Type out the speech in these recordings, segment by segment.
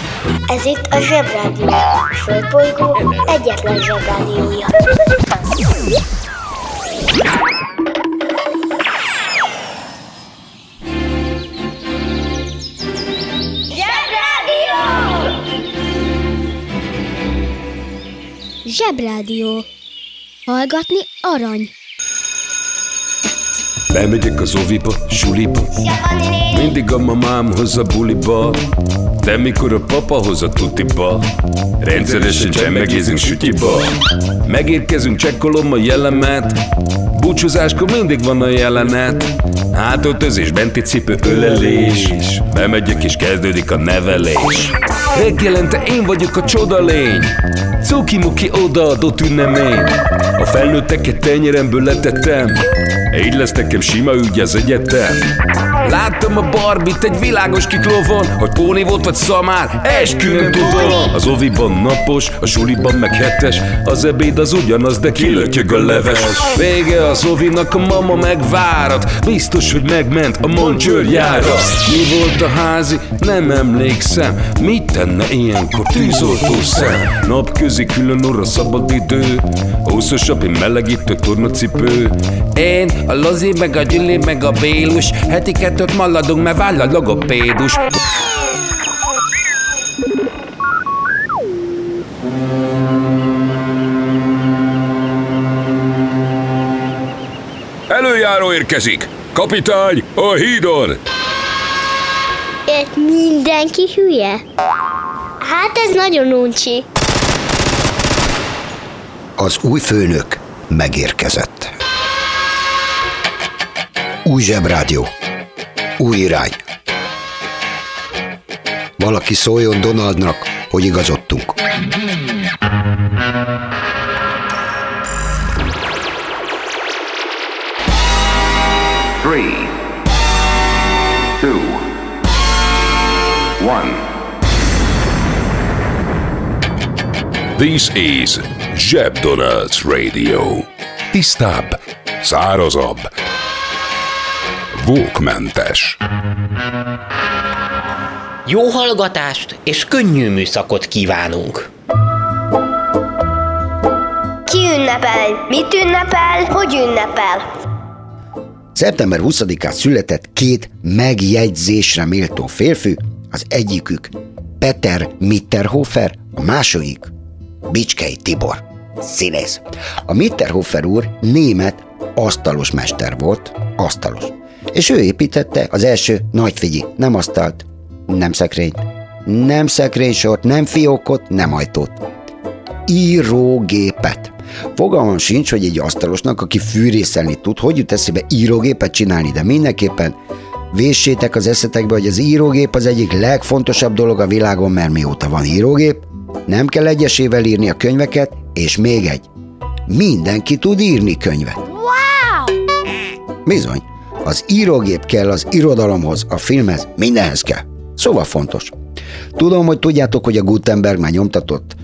Ez itt a Zsebrádió, a Földbolygó egyetlen Zsebrádiója. Zsebrádió! Zsebrádió. Hallgatni arany. Bemegyek az oviba, suliba, mindig a mamám hoz a buliba, de mikor a papa hoz a tutiba, rendszeresen csemmegézünk sütyiba. Megérkezünk, csekkolom a jellemet, búcsúzáskor mindig van a jelenet. Hátöltözés, benti cipő, ölelés, bemegyek és kezdődik a nevelés. Reggelente én vagyok a csodalény, cuki-muki odaadott ünnemény. A felnőtteket tenyeremből letettem, így lesz nekem sima ügy az egyetem. Láttam a Barbit egy világos kiklovon, hogy póni volt vagy szamár, eskü nem tudom. Az oviban napos, a suliban meg hetes, az ebéd az ugyanaz, de kilötyög a leves. Vége az ovinak, a mama megvárat, biztos, hogy megment a Moncsőrjára. Mi volt a házi? Nem emlékszem, mit tenne ilyenkor tűzoltó szem? Napközi külön orra szabad idő, húszosabb, én melegítő tornacipő. Én, a Lozi, meg a Gyüli, meg a Bélus, heti kettőt maladunk, mert váll a logopédus. Előjáró érkezik! Kapitány, a hídon! Itt mindenki hülye? Hát ez nagyon uncsi. Az új főnök megérkezett. Új Zsebrádió. Új irány. Valaki szóljon Donaldnak, hogy igazodtunk. Three, two, one. This is Zseb Donald's Radio. Tisztább, szárazabb, vókmentes. Jó hallgatást és könnyű műszakot kívánunk! Ki ünnepel? Mit ünnepel? Hogy ünnepel? Szeptember 20-án született két megjegyzésre méltó férfi, az egyikük Peter Mitterhofer, a második Bicskei Tibor, színész. A Mitterhofer úr német asztalos mester volt, asztalos. És ő építette az első, nagy figyelj, nem asztalt, nem szekrényt, nem szekrénysort, nem fiókot, nem ajtót. Írógépet. Fogalmam sincs, hogy egy asztalosnak, aki fűrészelni tud, hogy jut eszébe írógépet csinálni, de mindenképpen véssétek az eszetekbe, hogy az írógép az egyik legfontosabb dolog a világon, mert mióta van írógép, nem kell egyesével írni a könyveket, és még egy, mindenki tud írni könyvet. Wow! Bizony, az írógép kell az irodalomhoz, a filmhez, mindenhez kell. Szóval fontos. Tudom, hogy tudjátok, hogy a Gutenberg már nyomtatott,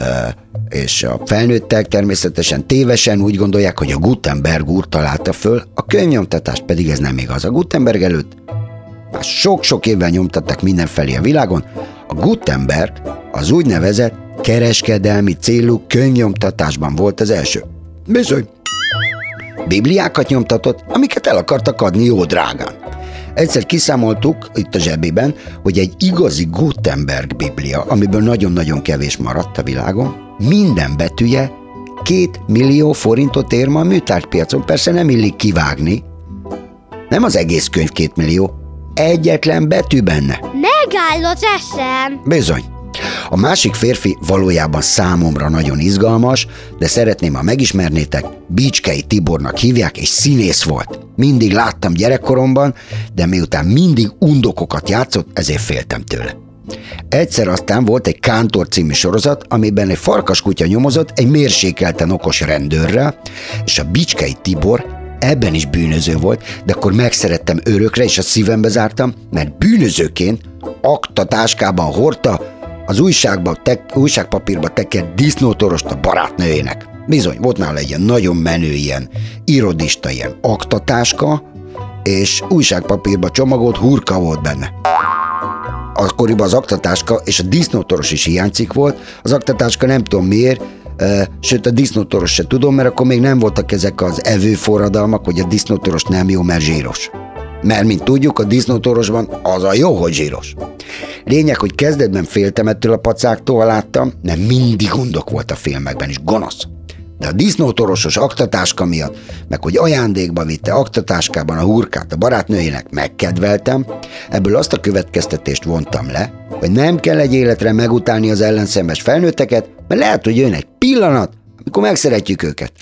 és a felnőttek természetesen tévesen úgy gondolják, hogy a Gutenberg úr találta föl, a könyvnyomtatást pedig ez nem igaz. A Gutenberg előtt már sok-sok évvel nyomtattak mindenfelé a világon. A Gutenberg az úgynevezett kereskedelmi célú könyvnyomtatásban volt az első. Bizony. Bibliákat nyomtatott, amiket el akartak adni jó drágán. Egyszer kiszámoltuk itt a zsebében, hogy egy igazi Gutenberg biblia, amiből nagyon-nagyon kevés maradt a világon, minden betűje 2 millió forintot ér ma a műtárgypiacon. Persze nem illik kivágni. Nem az egész könyv 2 millió, egyetlen betű benne. Megáll az eszem. Bizony. A másik férfi valójában számomra nagyon izgalmas, de szeretném, ha megismernétek, Bicskei Tibornak hívják, és színész volt. Mindig láttam gyerekkoromban, de miután mindig undokokat játszott, ezért féltem tőle. Egyszer aztán volt egy Kántor című sorozat, amiben egy farkaskutya nyomozott egy mérsékelten okos rendőrrel, és a Bicskei Tibor ebben is bűnöző volt, de akkor megszerettem örökre, és a szívembe zártam, mert bűnözőként aktatáskában hordta az újságpapírba tekert disznótorost a barátnőjének. Bizony, volt nála egy ilyen nagyon menő ilyen irodista, ilyen aktatáska, és újságpapírba csomagolt hurka volt benne. akkoriban az aktatáska és a disznótoros is hiányzik volt. Az aktatáska nem tudom miért, sőt a disznótoros se tudom, mert akkor még nem voltak ezek az evőforradalmak, hogy a disznótoros nem jó, mert zsíros. Mert, mint tudjuk, a disznótorosban az a jó, hogy zsíros. Lényeg, hogy kezdetben féltem ettől a pacáktól, ha láttam, mert mindig gondok volt a filmekben is, gonosz. De a disznótorosos aktatáska miatt, meg hogy ajándékba vitte aktatáskában a hurkát a barátnőjének, megkedveltem, ebből azt a következtetést vontam le, hogy nem kell egy életre megutálni az ellenszenves felnőtteket, mert lehet, hogy jön egy pillanat, amikor megszeretjük őket.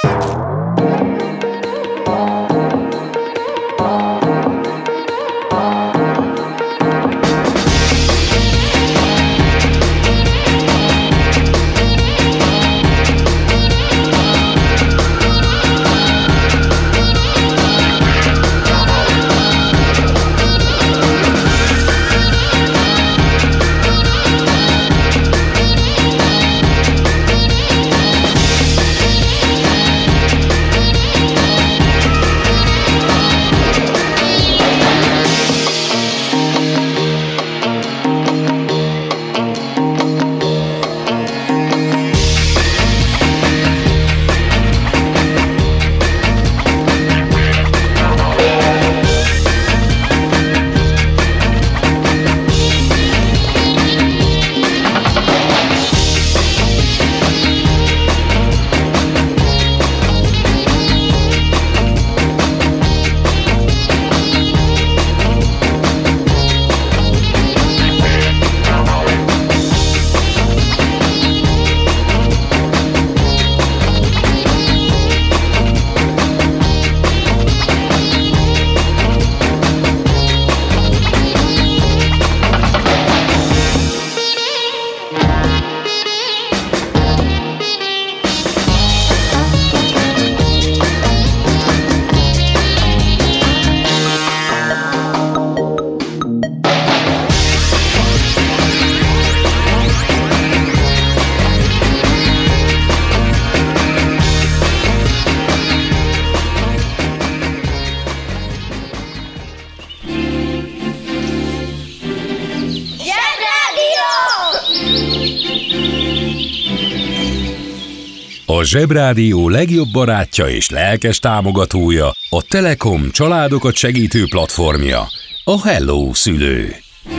A Zsebrádió legjobb barátja és lelkes támogatója a Telekom családokat segítő platformja, a Hello Szülő.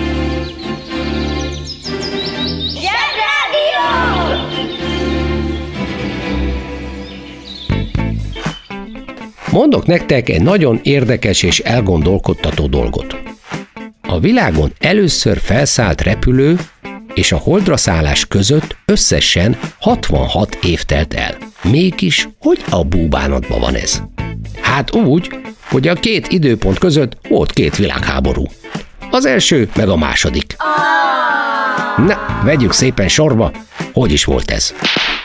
Zsebrádió! Mondok nektek egy nagyon érdekes és elgondolkodtató dolgot. A világon először felszállt repülő és a holdra szállás között összesen 66 év telt el. Mégis, hogy a búbánatban van ez? Hát úgy, hogy a két időpont között volt két világháború. Az első, meg a második. Na, vegyük szépen sorba, hogy is volt ez.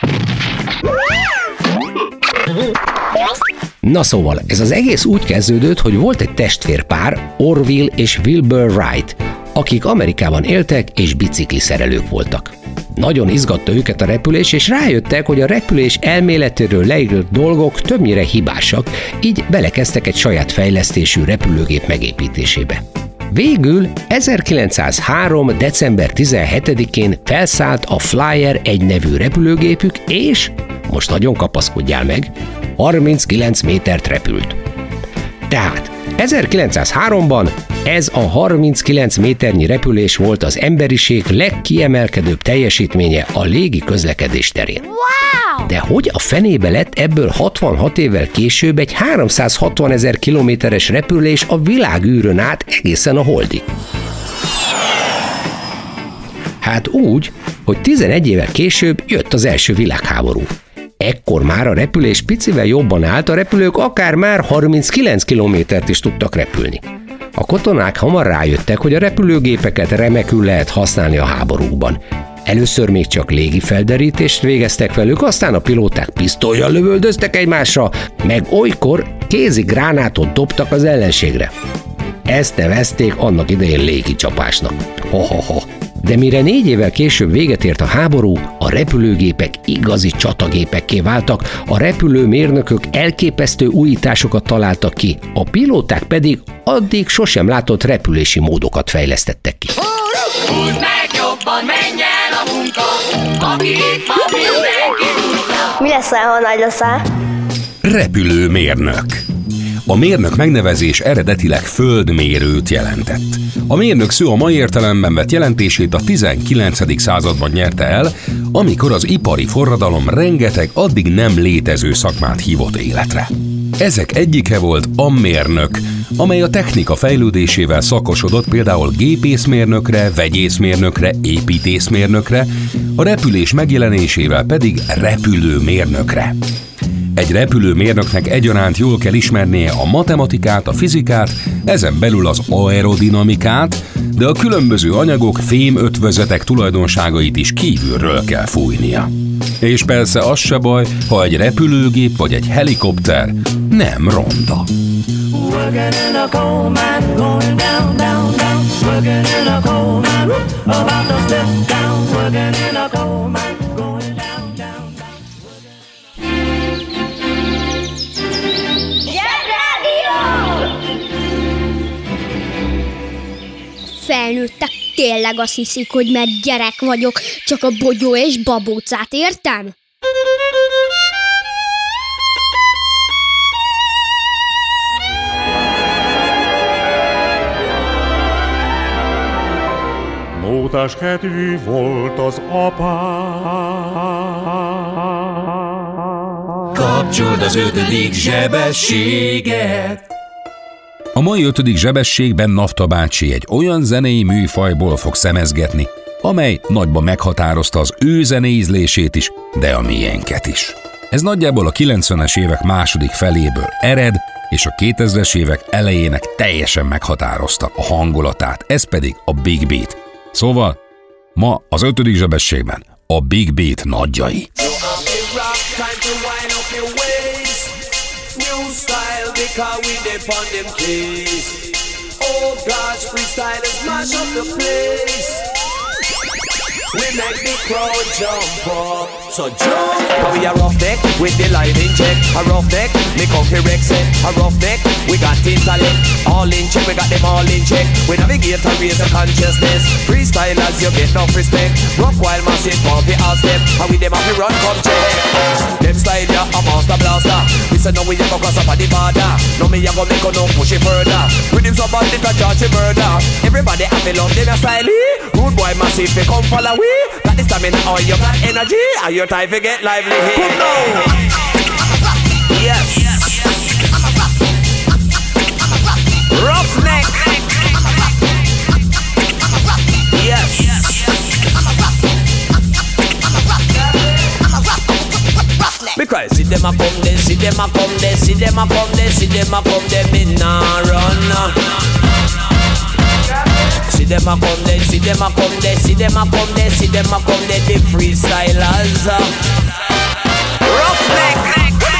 Na szóval, ez az egész úgy kezdődött, hogy volt egy testvérpár, Orville és Wilbur Wright, akik Amerikában éltek és bicikliszerelők voltak. Nagyon izgatta őket a repülés, és rájöttek, hogy a repülés elméletéről leírt dolgok többnyire hibásak, így belekezdtek egy saját fejlesztésű repülőgép megépítésébe. Végül 1903. december 17-én felszállt a Flyer 1 nevű repülőgépük, és, most nagyon kapaszkodjál meg, 39 métert repült. Tehát 1903-ban ez a 39 méternyi repülés volt az emberiség legkiemelkedőbb teljesítménye a légi közlekedés terén. Wow! De hogy a fenébe lett ebből 66 évvel később egy 360 000 kilométeres repülés a világűrön át egészen a holdig? Hát úgy, hogy 11 évvel később jött az első világháború. Ekkor már a repülés picivel jobban állt, a repülők akár már 39 kilométert is tudtak repülni. A katonák hamar rájöttek, hogy a repülőgépeket remekül lehet használni a háborúkban. Először még csak légifelderítést végeztek velük, aztán a pilóták pisztollyal lövöldöztek egymásra, meg olykor kézi gránátot dobtak az ellenségre. Ezt nevezték annak idején légicsapásnak. Ho-ho-ho. De mire 4 évvel később véget ért a háború, a repülőgépek igazi csatagépekké váltak, a repülőmérnökök elképesztő újításokat találtak ki, a pilóták pedig addig sosem látott repülési módokat fejlesztettek ki. Húzd meg jobban, menjen a munka, aki itt van, mindenki húzza. Mi leszel, ha nagy leszel? Repülőmérnök. A mérnök megnevezés eredetileg földmérőt jelentett. A mérnök szó a mai értelemben vett jelentését a 19. században nyerte el, amikor az ipari forradalom rengeteg addig nem létező szakmát hívott életre. Ezek egyike volt a mérnök, amely a technika fejlődésével szakosodott például gépészmérnökre, vegyészmérnökre, építészmérnökre, a repülés megjelenésével pedig repülőmérnökre. Egy repülőmérnöknek egyaránt jól kell ismernie a matematikát, a fizikát, ezen belül az aerodinamikát, de a különböző anyagok, fémötvözetek tulajdonságait is kívülről kell fújnia. És persze az se baj, ha egy repülőgép vagy egy helikopter nem ronda. Felnőttek tényleg azt hiszik, hogy mert gyerek vagyok, csak a bogyó és babócát értem? Mótás kedvű volt az apám. Kapcsold az 5. zsebességet! A mai 5. zsebességben Nafta bácsi egy olyan zenei műfajból fog szemezgetni, amely nagyban meghatározta az ő zeneízlését is, de a miénket is. Ez nagyjából a 90-es évek második feléből ered, és a 2000-es évek elejének teljesen meghatározta a hangulatát, ez pedig a Big Beat. Szóval ma az 5. zsebességben a Big Beat nagyjai. Because we dip on them keys. Oh gosh, freestylers mash up the place. We make the crowd jump up. So jump. How we a rough neck with the line in check. A rough neck, me cocky Rex it. A rough neck, we got intellect. All in check, we got them all in check. We navigate and raise the consciousness. Freestylers, you get enough respect. Rock while massive pumpy all step. How we them have to run, come check. Them style ya a master blaster. We say no we a go cross up on the border. No me a go make no push it further. With him somebody to charge it murder. Everybody have to love them a style. Rude boy massive, they come follow we. Got the stamina or you got energy. Are your time to get lively here? Come now. Yes. Roughneck. Yes. Because see them a come there, see them a come there, see them a come there, see them a come there, me nah run. See them a come there, see them a come there, see them a come there, see them a come there, the freestylers. Roughneck.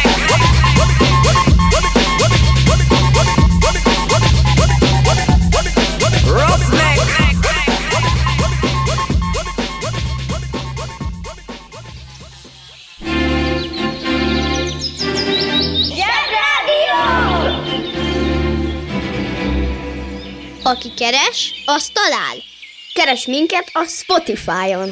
Aki keres, az talál. Keres minket a Spotify-on.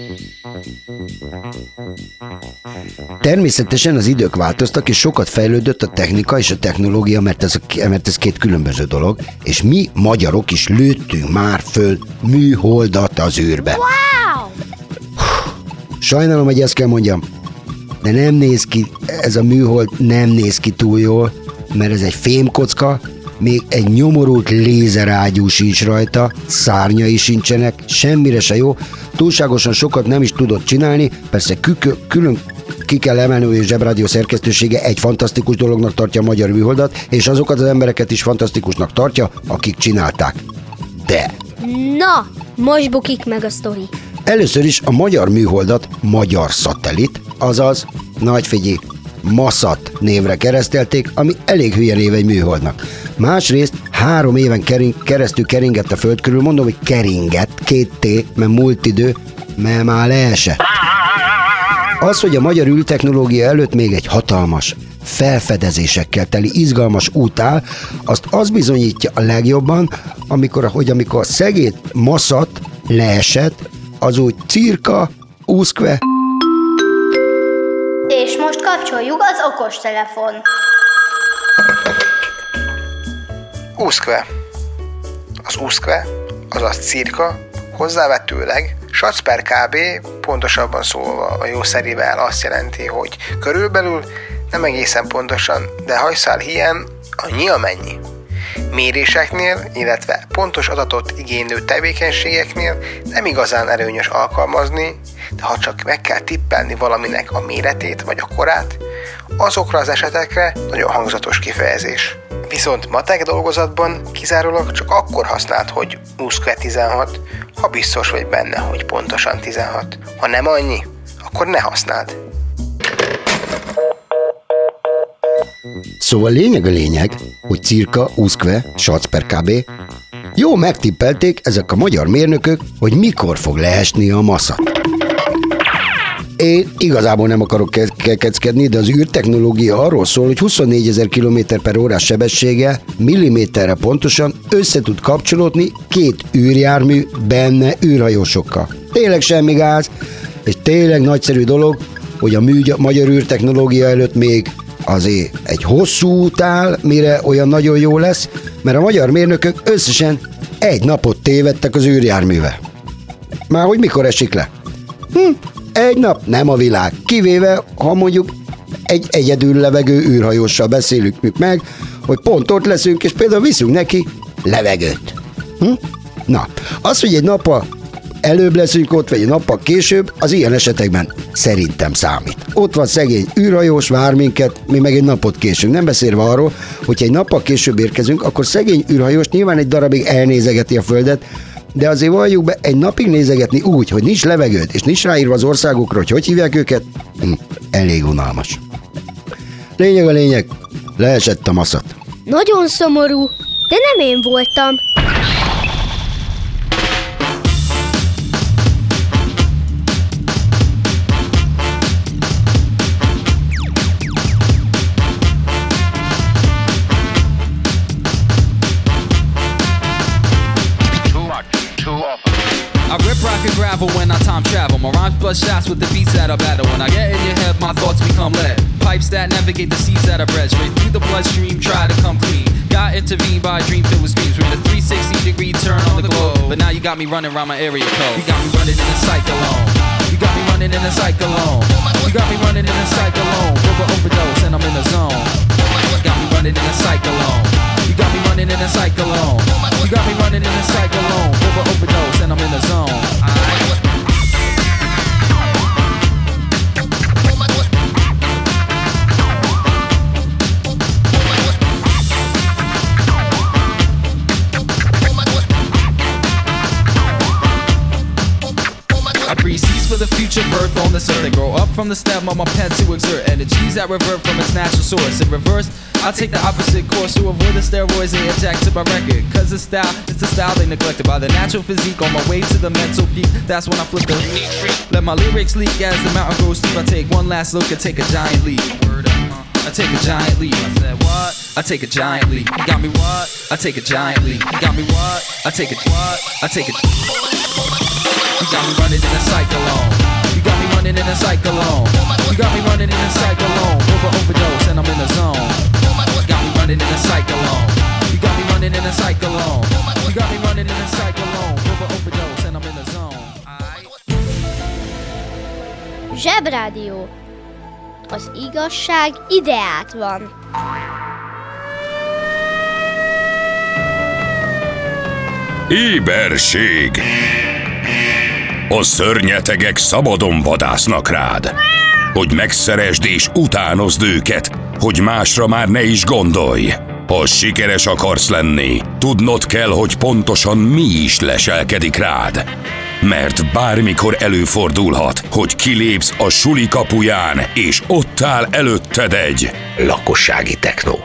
Természetesen az idők változtak, és sokat fejlődött a technika és a technológia, mert ez két különböző dolog, és mi magyarok is lőttünk már föl műholdat az űrbe. Wow! Sajnálom, hogy ezt kell mondjam, de nem néz ki, ez a műhold nem néz ki túl jól, mert ez egy fémkocka, még egy nyomorult lézerágyú sincs rajta, szárnyai sincsenek, semmire se jó, túlságosan sokat nem is tudott csinálni, persze külön ki kell emelni, hogy a Zsebrádió szerkesztősége egy fantasztikus dolognak tartja a magyar műholdat, és azokat az embereket is fantasztikusnak tartja, akik csinálták. De... Na, most bukik meg a sztori. Először is a magyar műholdat Magyar Szatellit, azaz, nagy figyelj, Maszat névre keresztelték, ami elég hülye név egy műholdnak. Másrészt 3 éven keresztül keringett a föld körül, mondom, hogy keringett, 2T, mert múlt idő, mert már leesett. Az, hogy a magyar űrtechnológia előtt még egy hatalmas, felfedezésekkel teli izgalmas út áll, azt bizonyítja a legjobban, amikor a szegény maszat leesett, az úgy cirka, úszkve. És most kapcsoljuk az okostelefon. Úszkve. Az úszkve, azaz cirka, hozzávetőleg, sac per kb. Pontosabban szólva a jószerivel azt jelenti, hogy körülbelül, nem egészen pontosan, de hajszál híján annyi amennyi. Méréseknél, illetve pontos adatot igénylő tevékenységeknél nem igazán előnyös alkalmazni, de ha csak meg kell tippelni valaminek a méretét vagy a korát, azokra az esetekre nagyon hangzatos kifejezés. Viszont matek dolgozatban kizárólag csak akkor használd, hogy úszkve 16, ha biztos vagy benne, hogy pontosan 16. Ha nem annyi, akkor ne használd. Szóval lényeg, hogy cirka, úszkve, sac per kb. Jó megtippelték ezek a magyar mérnökök, hogy mikor fog leesni a maszat. Én igazából nem akarok kekeckedni, de az űrtechnológia arról szól, hogy 24 000 km/h sebességgel milliméterre pontosan össze tud kapcsolódni 2 űrjármű benne űrhajósokkal. Tényleg semmi gáz, és tényleg nagyszerű dolog, hogy a magyar űrtechnológia előtt még azért egy hosszú út áll, mire olyan nagyon jó lesz, mert a magyar mérnökök összesen 1 napot tévedtek az űrjárművel. Már hogy mikor esik le? 1 nap nem a világ, kivéve, ha mondjuk egy egyedül levegő űrhajóssal beszélünk meg, hogy pont ott leszünk, és például viszünk neki levegőt. Na, az, hogy egy nappal előbb leszünk ott, vagy egy nappal később, az ilyen esetekben szerintem számít. Ott van szegény űrhajós, vár minket, mi meg egy napot késünk. Nem beszélve arról, hogyha egy nappal később érkezünk, akkor szegény űrhajós nyilván egy darabig elnézegeti a Földet, de azért valljuk be, egy napig nézegetni úgy, hogy nincs levegőd, és nincs ráírva az országokra, hogy hívják őket, elég unalmas. Lényeg, leesett a maszat. Nagyon szomorú, de nem én voltam. When I time travel, my rhymes blood shots with the beats that I battle. When I get in your head, my thoughts become lead. Pipes that navigate the seas that I bred straight through the bloodstream, try to come clean. Got intervened by a dream filled with dreams. We're in a 360-degree turn on the globe, but now you got me running around my area code. You got me running in a cyclone. You got me running in a cyclone. You got me running in a cyclone. Rubber overdose and I'm in the zone. You got me running in a cyclone. You got me running in a cyclone. You got me running in a cyclone. Rubber overdose and I'm in the zone. For the future birth on this earth, they grow up from the stem of my pen to exert energies that revert from its natural source. In reverse, I take the opposite course to avoid the steroids they inject to my record. Cause it's the style they neglected by the natural physique on my way to the mental peak. That's when I flip the let my lyrics leak as the mountain grows steep. I take one last look and take a giant leap. I take a giant leap. I said what? I take a giant leap. You got me what? I take a giant leap. You got me what? I take a what? I take a. You got me running in a cyclone. You got me running in a cyclone. You got me running in a cyclone. Overdose and I'm in the zone. You got me running in a cyclone. You got me running in a cyclone. You got me running in a cyclone. Overdose and I'm in the zone. Zsebrádió. Az igazság ide át van. Éberség! A szörnyetegek szabadon vadásznak rád, hogy megszeresd és utánozd őket, hogy másra már ne is gondolj. Ha sikeres akarsz lenni, tudnod kell, hogy pontosan mi is leselkedik rád. Mert bármikor előfordulhat, hogy kilépsz a suli kapuján, és ott áll előtted egy lakossági technó.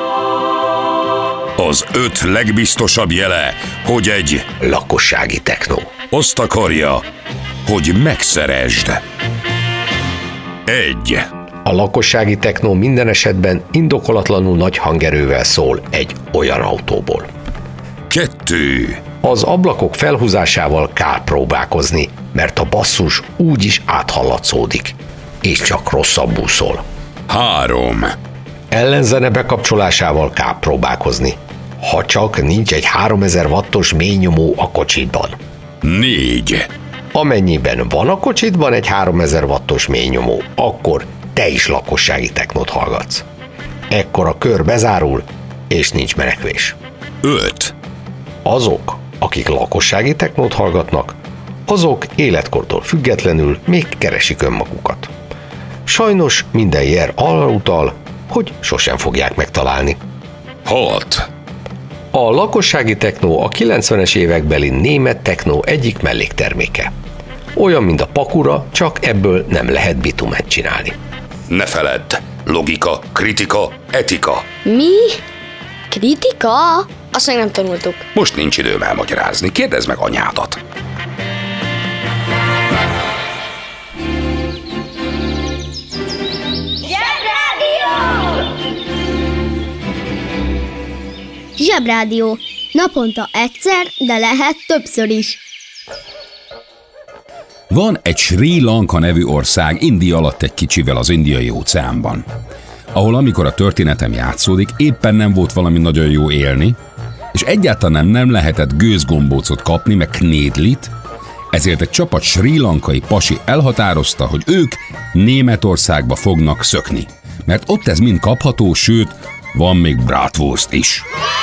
Az 5 legbiztosabb jele, hogy egy lakossági technó azt akarja, hogy megszeresd. 1. A lakossági technó minden esetben indokolatlanul nagy hangerővel szól egy olyan autóból. 2. Az ablakok felhúzásával kell próbálkozni, mert a basszus úgyis áthallatszódik, és csak rosszabbul szól. 3. Ellenzene bekapcsolásával kell próbálkozni, ha csak nincs egy 3000 wattos mélynyomó a kocsitban. 4. Amennyiben van a kocsitban egy 3000 wattos mélynyomó, akkor te is lakossági technót hallgatsz. Ekkor a kör bezárul, és nincs menekvés. 5. Azok, akik lakossági technót hallgatnak, azok életkortól függetlenül még keresik önmagukat. Sajnos minden jel arra utal, hogy sosem fogják megtalálni. 6. A lakossági technó a 90-es évekbeli német technó egyik mellékterméke. Olyan, mint a pakura, csak ebből nem lehet bitumet csinálni. Ne feledd! Logika, kritika, etika. Mi? Kritika? Azt még nem tanultuk. Most nincs időm elmagyarázni, kérdezd meg anyádat. Zsebrádió. Naponta egyszer, de lehet többször is. Van egy Sri Lanka nevű ország India alatt egy kicsivel az Indiai óceánban, ahol amikor a történetem játszódik, éppen nem volt valami nagyon jó élni, és egyáltalán nem lehetett gőzgombócot kapni, meg knédlit, ezért egy csapat srí lankai pasi elhatározta, hogy ők Németországba fognak szökni, mert ott ez mind kapható, sőt, van még bratwurst is.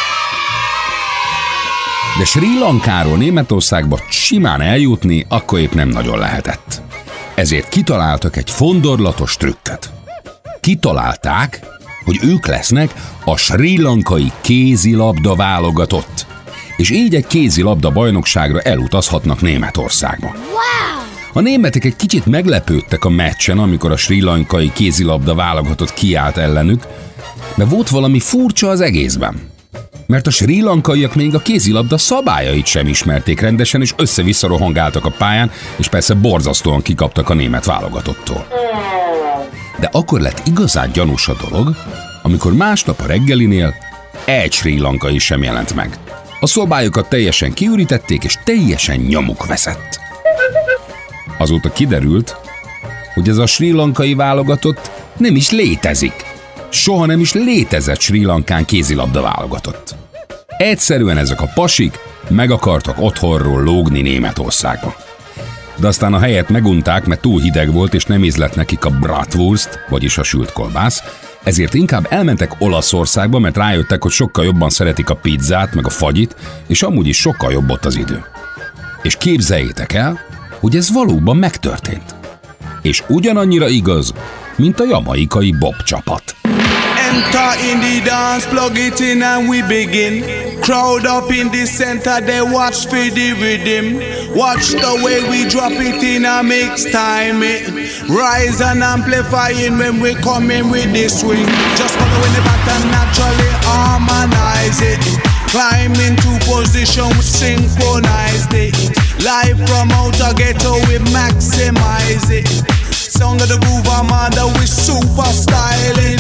De Srí Lankáról Németországba simán eljutni akkor épp nem nagyon lehetett. Ezért kitaláltak egy fondorlatos trükköt. Kitalálták, hogy ők lesznek a srí lankai kézilabda válogatott, és így egy kézilabda bajnokságra elutazhatnak Németországba. Wow! A németek egy kicsit meglepődtek a meccsen, amikor a srí lankai kézilabda válogatott kiállt ellenük, de volt valami furcsa az egészben. Mert a srí lankaiak még a kézilabda szabályait sem ismerték rendesen, és össze-vissza rohangáltak a pályán, és persze borzasztóan kikaptak a német válogatottól. De akkor lett igazán gyanús a dolog, amikor másnap a reggelinél egy srí lankai sem jelent meg. A szobájukat teljesen kiürítették, és teljesen nyomuk veszett. Azóta kiderült, hogy ez a srí lankai válogatott nem is létezik. Soha nem is létezett Srí Lankán kézilabda válogatott. Egyszerűen ezek a pasik meg akartak otthonról lógni Németországba. De aztán a helyet megunták, mert túl hideg volt, és nem ízlett nekik a bratwurst, vagyis a sült kolbász, ezért inkább elmentek Olaszországba, mert rájöttek, hogy sokkal jobban szeretik a pizzát, meg a fagyit, és amúgy is sokkal jobb ott az idő. És képzeljétek el, hogy ez valóban megtörtént. És ugyanannyira igaz, mint a jamaikai Bob csapat. Enter in the dance, plug it in and we begin. Crowd up in the center, they watch for the rhythm. Watch the way we drop it in a mix time. Rise and amplifying when we come in with the swing. Just following the pattern, naturally harmonize it. Climb into position, we synchronize it. Live from outer ghetto, we maximize it. Sound of the groove, I'm under, we super styling.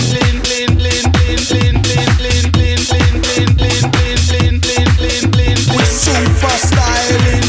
We super styling.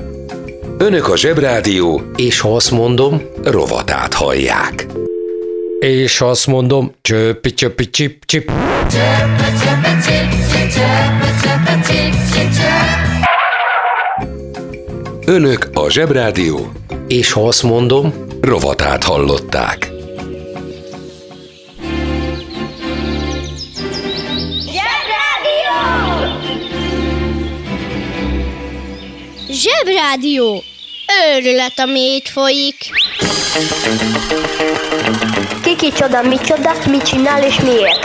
Önök a Zsebrádió, és ha azt mondom, rovatát hallják. És azt mondom, csöppi, csöppi, csip, csip. Önök a Zsebrádió. És ha azt mondom, rovatát hallották. Zsebrádió! Őrület, ami itt folyik. Kicsoda, micsoda, mit csinál és miért?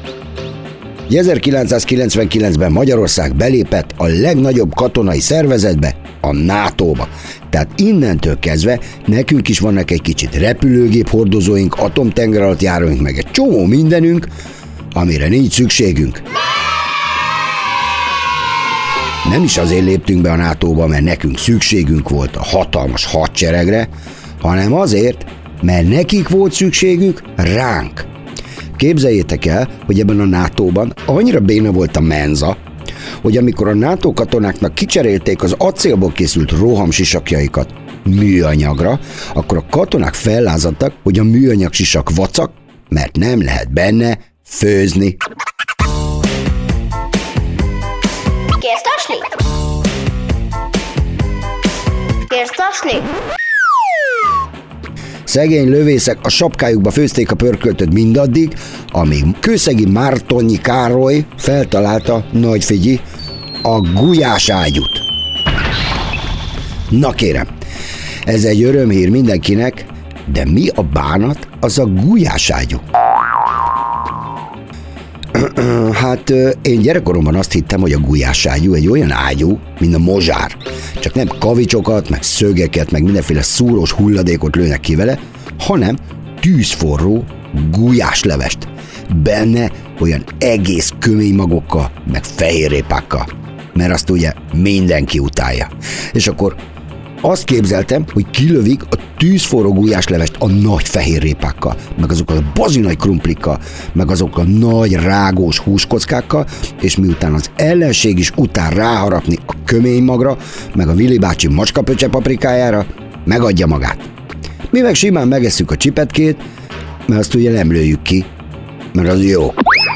1999-ben Magyarország belépett a legnagyobb katonai szervezetbe, a NATO-ba. Tehát innentől kezdve nekünk is vannak egy kicsit repülőgép hordozóink, atomtengeralattjáróink, meg egy csomó mindenünk, amire nincs szükségünk. Nem is azért léptünk be a NATO-ba, mert nekünk szükségünk volt a hatalmas hadseregre, hanem azért, mert nekik volt szükségük ránk. Képzeljétek el, hogy ebben a NATO-ban annyira béna volt a menza, hogy amikor a NATO katonáknak kicserélték az acélból készült rohamsisakjaikat műanyagra, akkor a katonák fellázadtak, hogy a műanyag sisak vacak, mert nem lehet benne főzni. Kérsz tasni? Kérsz tasni? Szegény lövészek a sapkájukba főzték a pörköltöt mindaddig, amíg kőszegi Mártonyi Károly feltalálta, nagy figyi, a gulyáságyút. Na kérem, ez egy örömhír mindenkinek, de mi a bánat az a gulyáságyú? Hát én gyerekkoromban azt hittem, hogy a gulyáságyú egy olyan ágyú, mint a mozsár. Csak nem kavicsokat, meg szögeket, meg mindenféle szúrós hulladékot lőnek ki vele, hanem tűzforró gulyáslevest. Benne olyan egész kömény magokkal, meg fehérrépákkal. Mert azt ugye mindenki utálja. És akkor azt képzeltem, hogy kilövik a tűzforró gulyáslevest a nagy fehérrépákkal, meg azokkal a bazinagy krumplikkal, meg azokkal a nagy rágós húskockákkal, és miután az ellenség is után ráharapni a kömény magra, meg a Vili bácsi macskapöcse paprikájára, megadja magát. Mi meg simán megesszük a csipetkét, mert azt ugye nem lőjük ki, mert az jó.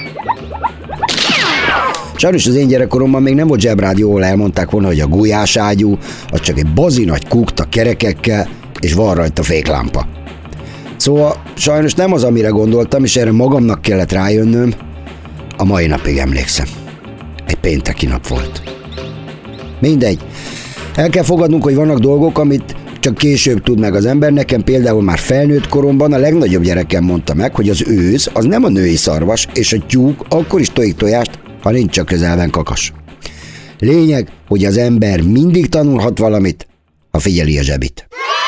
Sajnos az én gyerekkoromban még nem volt Zsebrádió, ahol elmondták volna, hogy a gulyáságyú az csak egy bazinagy kukta kerekekkel, és van rajta féklámpa. Szóval sajnos nem az, amire gondoltam, és erre magamnak kellett rájönnöm. A mai napig emlékszem. Egy pénteki nap volt. Mindegy. El kell fogadnunk, hogy vannak dolgok, amit csak később tud meg az ember. Nekem például már felnőtt koromban a legnagyobb gyerekem mondta meg, hogy az őz az nem a női szarvas, és a tyúk akkor is tojik tojást, ha nincs csak közelben kakas. Lényeg, hogy az ember mindig tanulhat valamit, ha figyeli a zsebit.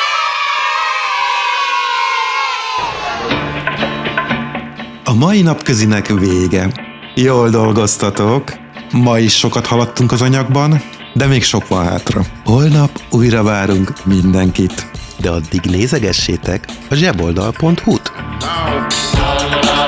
A mai napközinek vége. Jól dolgoztatok. Ma is sokat haladtunk az anyagban, de még sok van hátra. Holnap újra várunk mindenkit. De addig nézegessétek a zseboldal.hu-t.